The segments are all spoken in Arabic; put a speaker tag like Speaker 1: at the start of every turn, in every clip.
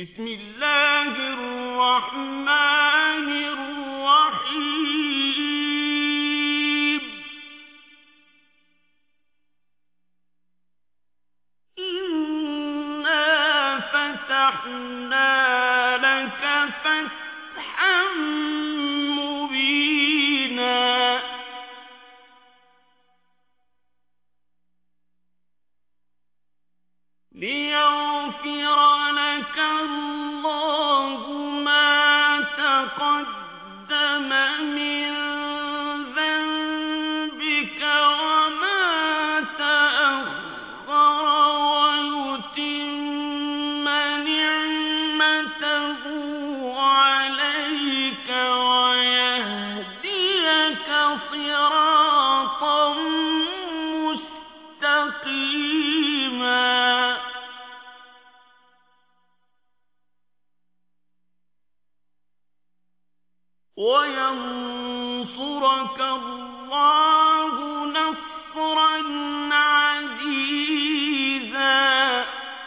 Speaker 1: بسم الله الرحمن الرحيم. إنا فتحنا لك فتحا مبينا ليغفر لك الله ما تقدم من ذنبك وما تأخر ويتم نعمته عليك ويهديك صراطا مستقيما وينصرك الله نصرا عزيزا.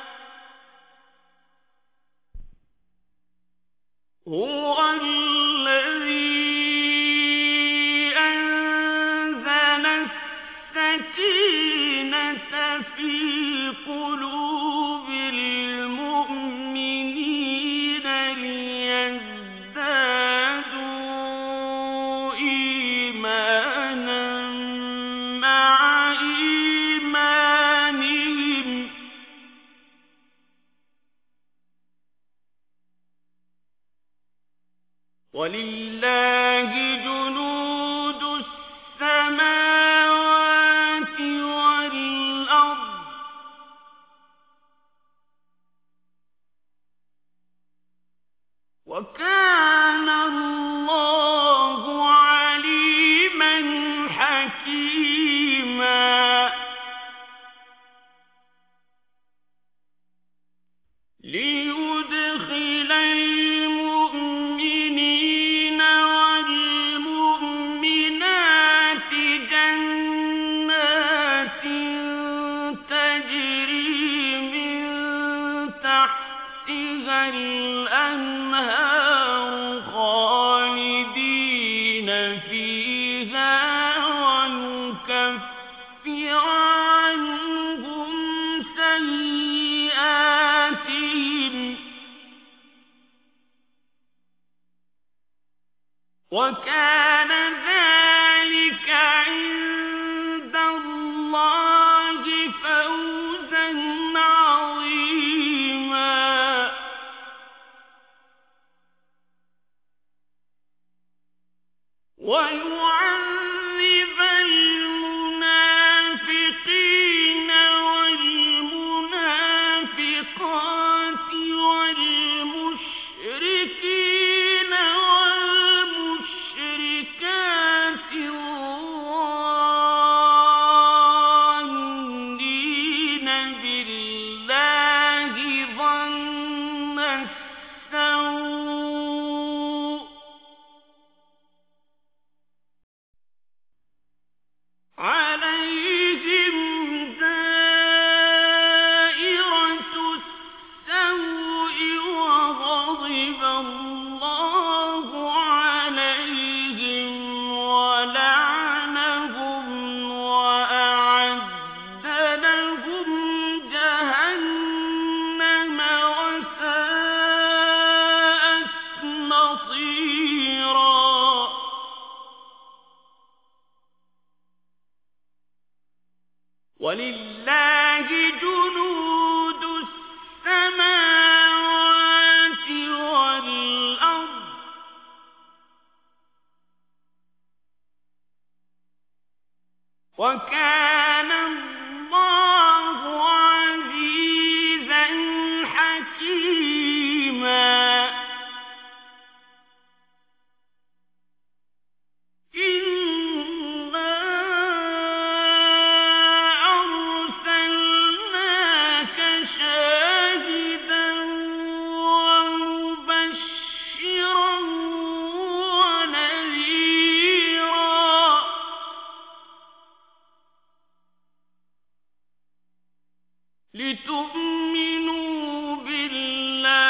Speaker 1: هو الذي أنزل السكينة في قلوب المؤمنين ليزدادوا إيمانا مع إيمانهم ولله جنود السماوات والأرض وكان الله عليما حكيما. ليدخل المؤمنين والمؤمنات جنات تجري من تحتها الأنهار خالدين فيها ويكفر عنهم سيئاتهم وكان ذلك عند الله فوزا عظيما. ويعذب المنافقين والمنافقات والمشركين والمشركات الظانين بالله ظن السوء عليهم دائرة السوء وغضب الله عليهم ولعنهم وأعد لهم جهنم وساءت مصيرا. ولله جنود السماوات والأرض وكان الله عزيزا حكيما. إنا أرسلناك شاهدا ومبشرا ونذيرا لتؤمنوا بالله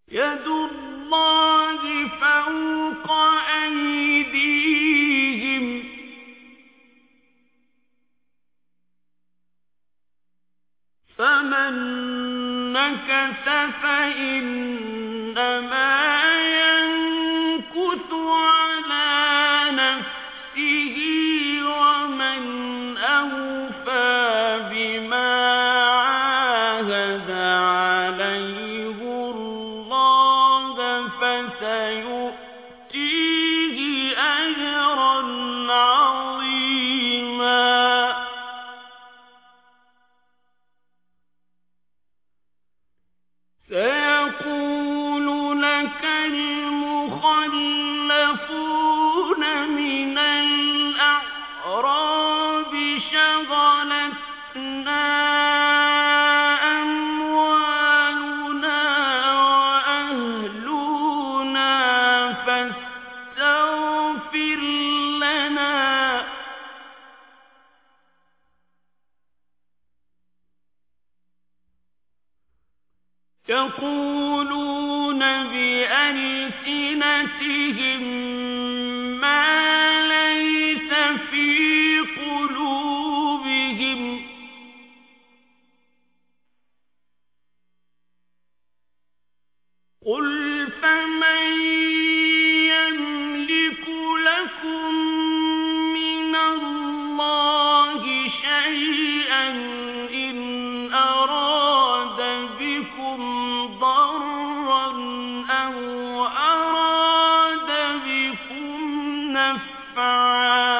Speaker 1: يد الله فوق أيديهم فمن نكث فإنما ينكث على نفسه ومن أوفى بما عاهد عليه الله فسيؤتيه أجرا عظيما سيقول لك المخلفون من الأعراب شغلتنا أموالنا وأهلنا فاستغفر لنا يقولون بألسنتهم ما ليس في قلوبهم قل فمن يملك لكم من الله شيئا إن أراد بكم ضرا أو أراد بكم نفعا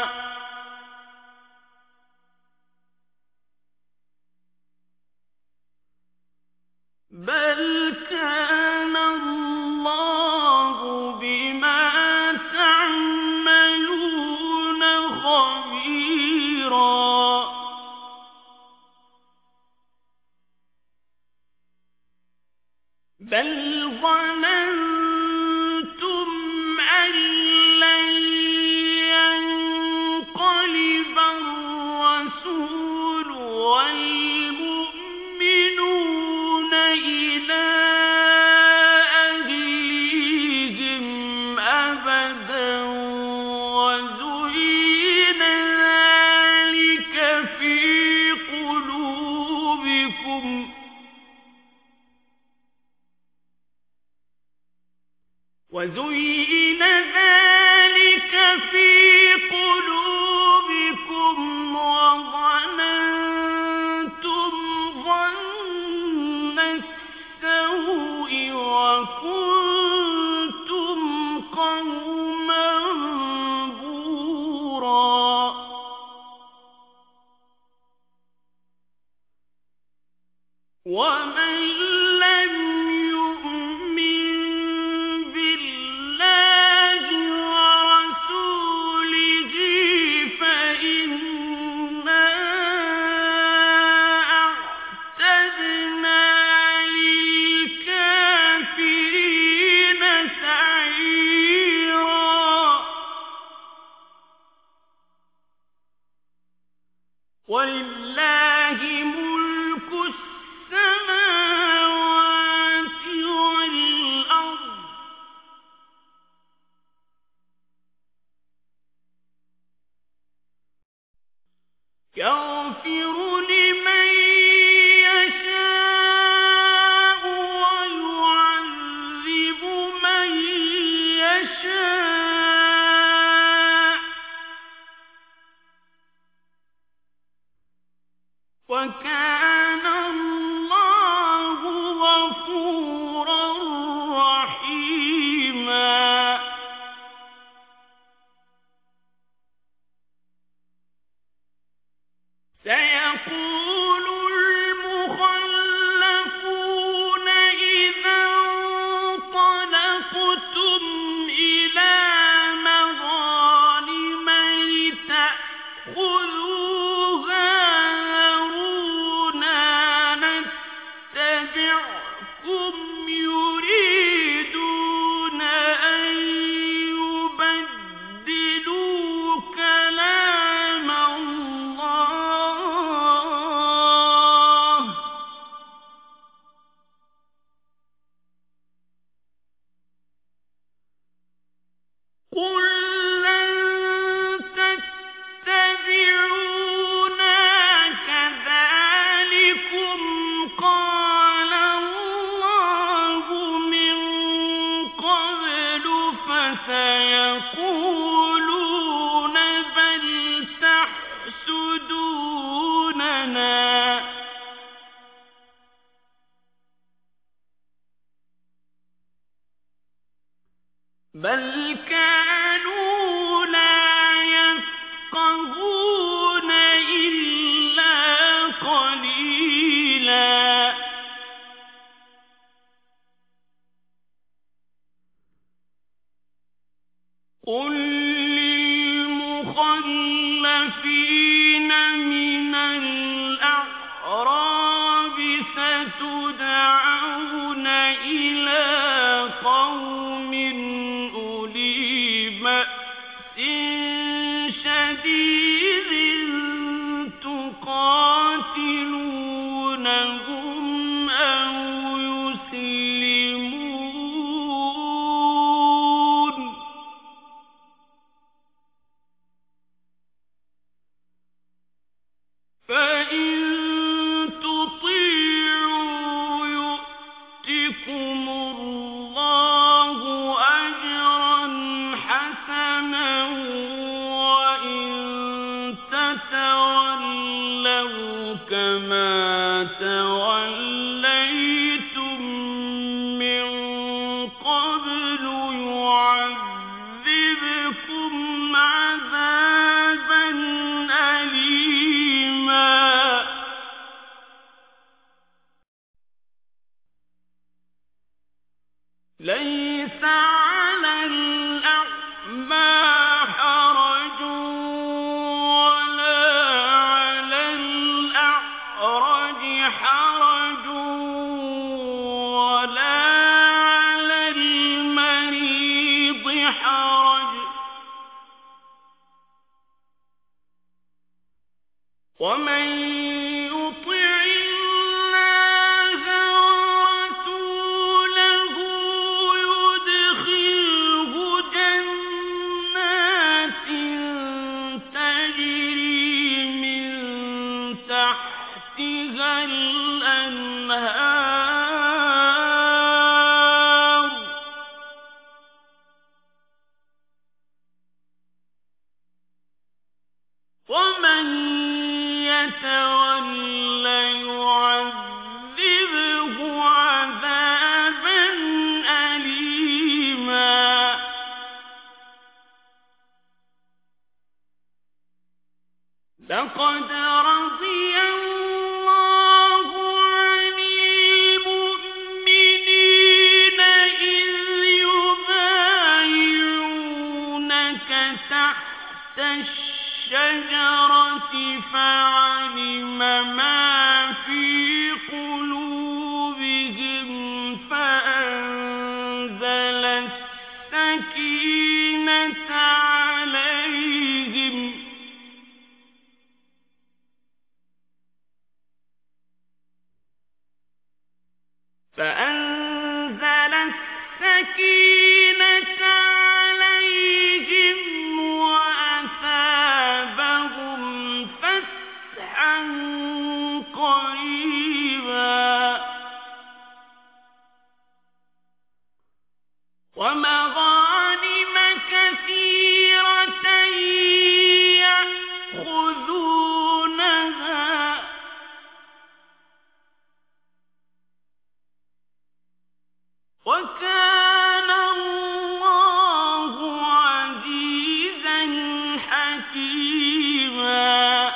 Speaker 1: بل كان الله بما تعملون خبيرا بل ظننتم أن لن ينقلب الرسول والمؤمنون إلى أهليهم أبدا وزين ذلك في قلوبكم وزين ذلك في قلوبكم وظننتم ظن السوء وكنتم قوما بورا ومن لم يؤمن بالله ورسوله فإنا أعتدنا للكافرين سعيرا ولله ملك السماوات بل كانوا لا يفقهون إلا قليلا قل للمخلفين من الأعراب ستدعون إلى قوم أولي بأس شديد تقاتلونهم أو يسلمون فإن تطيعوا يؤتكم الله أجرا حسنا وإن تتولوا كما توليتم من قبل يعذبكم عذابا أليما ليس على الأعمى حرج ولا على الأعرج حرج ولا على المريض حرج ومن يطع الله ورسوله يدخله جنات تجري من تحتها الأنهار ومن يتولى يعذبه عذابا أليما لقد رضي الله عن المؤمنين إذ يبايعونك تحت الشجرة فعلم ما في قلوبهم فأنزل السكينة عليهم وأثابهم فتحا قريبا ومغانم كثيرة يأخذونها وكان الله عزيزا حكيما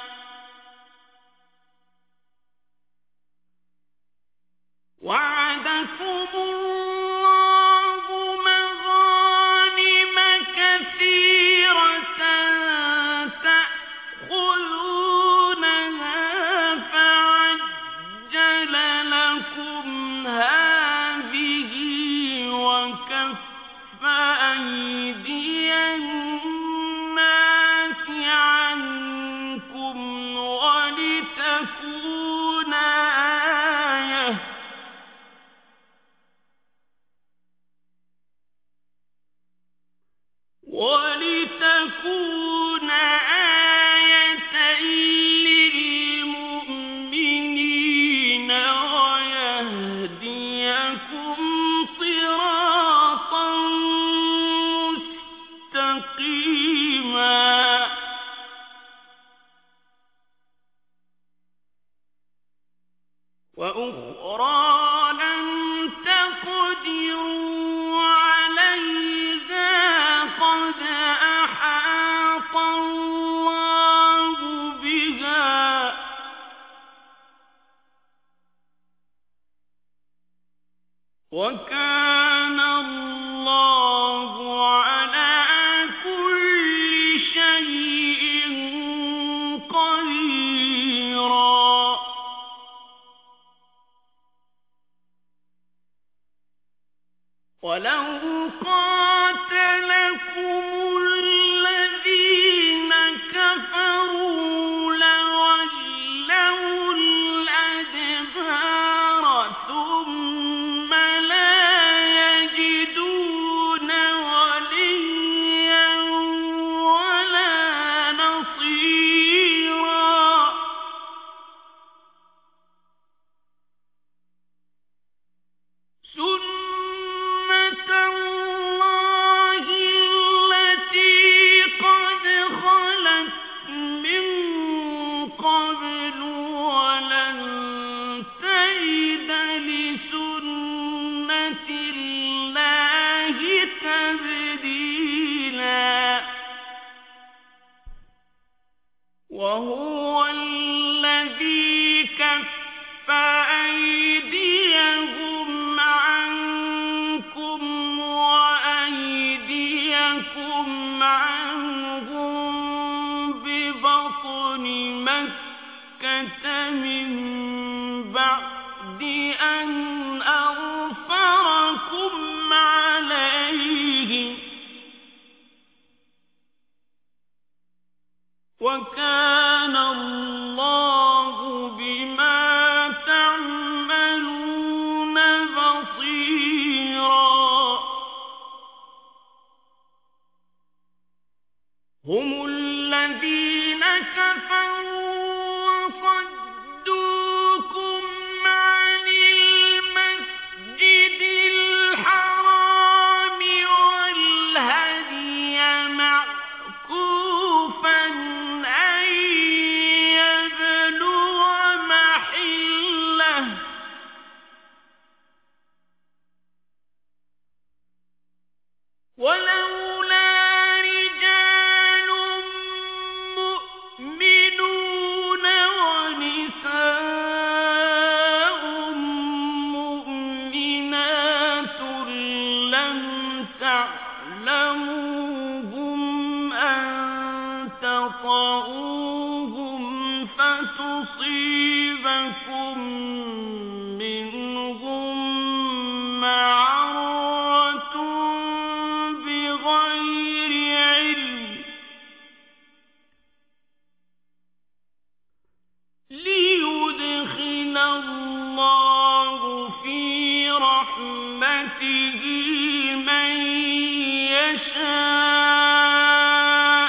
Speaker 1: وعدكم الله مغانم كثيرة تأخذونها فعجل لكم هذه وكف أيدي الناس عنكم ولتكون آية للمؤمنين ويهديكم صراطا مستقيما وأخرى لم تقدروا عليها وَكَانَ اللَّهُ عَلَىٰ كُلِّ شَيْءٍ قَدِيرًا وَلَوْ قَاتَلَكُمُ الَّذِينَ كَفَرُوا لَوَلَّوُا الْأَدْبَارَ ثُمَّ لَا يَجِدُونَ وَلِيًّا وَلَا نَصِيرًا سُنَّةَ اللَّهِ الَّتِي قَدْ خَلَتْ مِن قَبْلُ وَلَن تَجِدَ لِسُنَّةِ اللَّهِ تَبْدِيلًا وَهُوَ الَّذِي كَفَّ أَيْدِيَهُمْ عَنكُمْ وَأَيْدِيَكُمْ عَنْهُم بِبَطْنِ مَكَّةَ مِن بَعْدِ أَنْ أَظْفَرَكُمْ عَلَيْهِمْ ۚ وَكَانَ اللَّهُ بِمَا تَعْمَلُونَ بَصِيرًا هُمُ الَّذِينَ كَفَرُوا وَصَدُّوكُمْ عَنِ الْمَسْجِدِ الْحَرَامِ وَالْهَدْيَ مَعْكُوفًا أَن يَبْلُغَ مَحِلَّهُ ۚ وَلَوْلَا رِجَالٌ مُّؤْمِنُونَ وَنِسَاءٌ مُّؤْمِنَاتٌ لَّمْ تَعْلَمُوهُمْ أَن تَطَئُوهُمْ فَتُصِيبَكُم مِّنْهُم مَّعَرَّةٌ بِغَيْرِ عِلْمٍ لِّيُدْخِلَ اللَّهُ فِي رَحْمَتِهِ مَن يَشَاءُ ۚ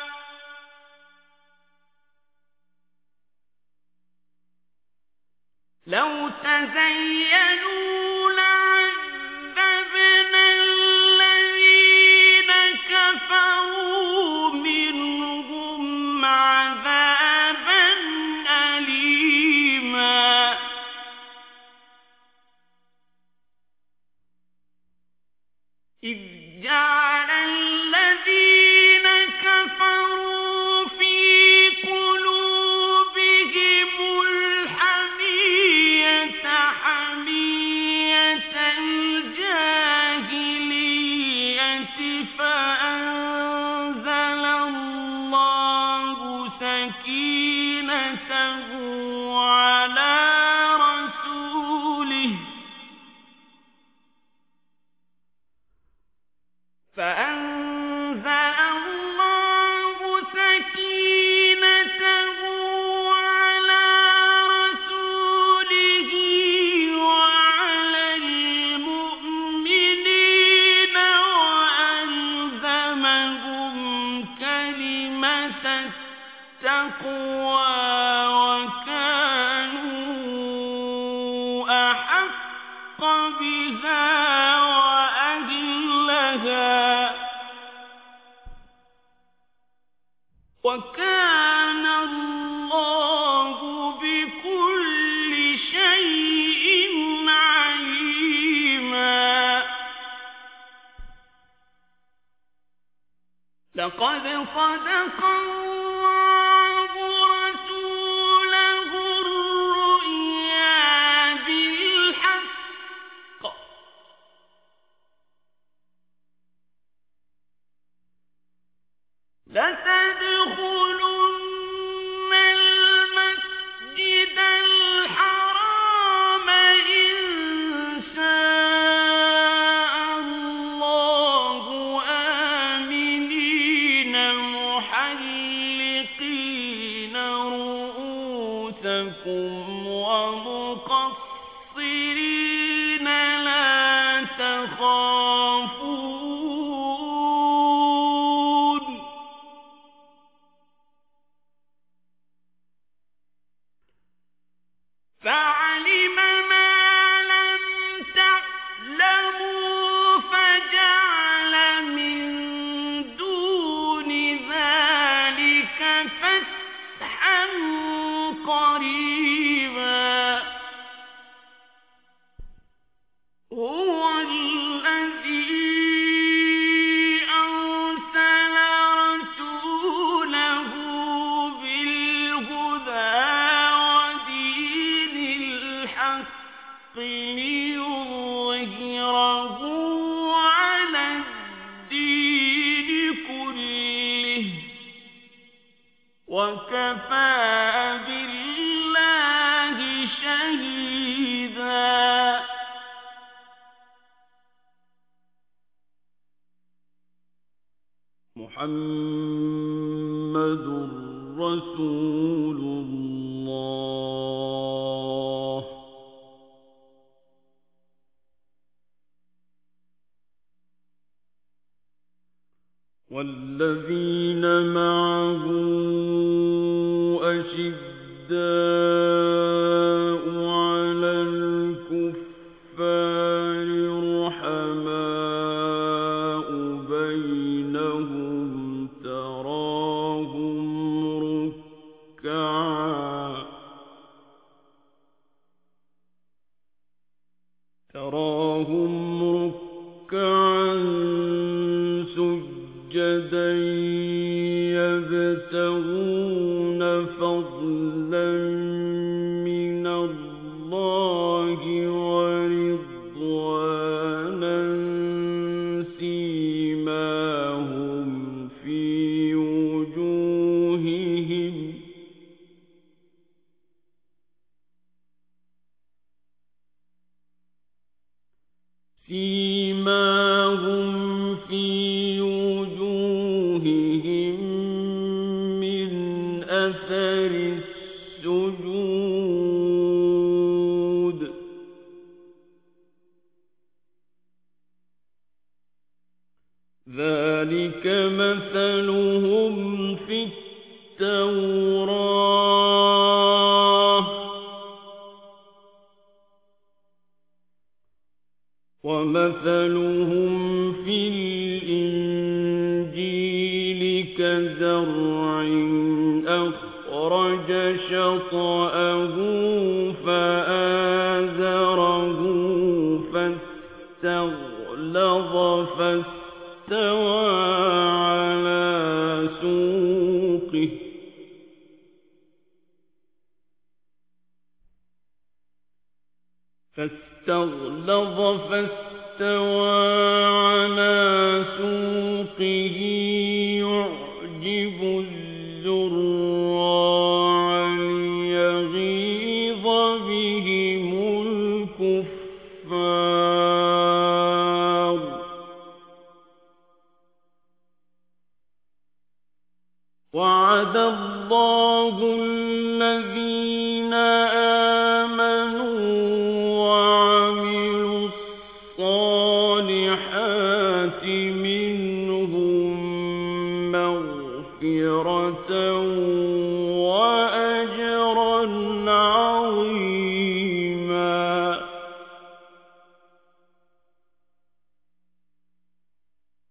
Speaker 1: لَوْ تَزَيَّلُوا لَعَذَّبْنَا الَّذِينَ كَفَرُوا مِنْهُمْ عَذَابًا أَلِيمًا إِذْ جَعَلَ الَّذِينَ كَفَرُوا فِي قُلُوبِهِمُ الْحَمِيَّةَ حَمِيَّةَ الْجَاهِلِيَّةِ فَأَنزَلَ اللَّهُ سَكِينَتَهُ عَلَىٰ رَسُولِهِ وَعَلَى الْمُؤْمِنِينَ وَأَلْزَمَهُمْ كَلِمَةَ التَّقْوَىٰ وَكَانُوا أَحَقَّ بِهَا وَأَهْلَهَا ۚ وَكَانَ اللَّهُ بِكُلِّ شَيْءٍ عَلِيمًا لَقَدْ صَدَقَ اللَّهُ رَسُولَهُ الرُّؤْيَا بِالْحَقِّ المبصرين لا تخافون فعلم ما لم تعلموا فجعل من دون ذلك فتحا قريبا هو الذي أرسل رسوله بالهدى ودين الحق ليظهره على الدين كله وكفى بالله شهيدا محمد رسول الله والذين معه أشداء على الكفار رحماء بينهم تراهم ركعا سجدا يبتغون فضلا من الله ورضوانا سيماهم في وجوههم من أثر السجود ذلك مثلهم في التوراة ومثلهم في الإنجيل كزرع أخرج شطأه فآزره فاستغلظ فاستوى على سوقه يعجب الزراع ليغيظ بهم الكفار وعد الله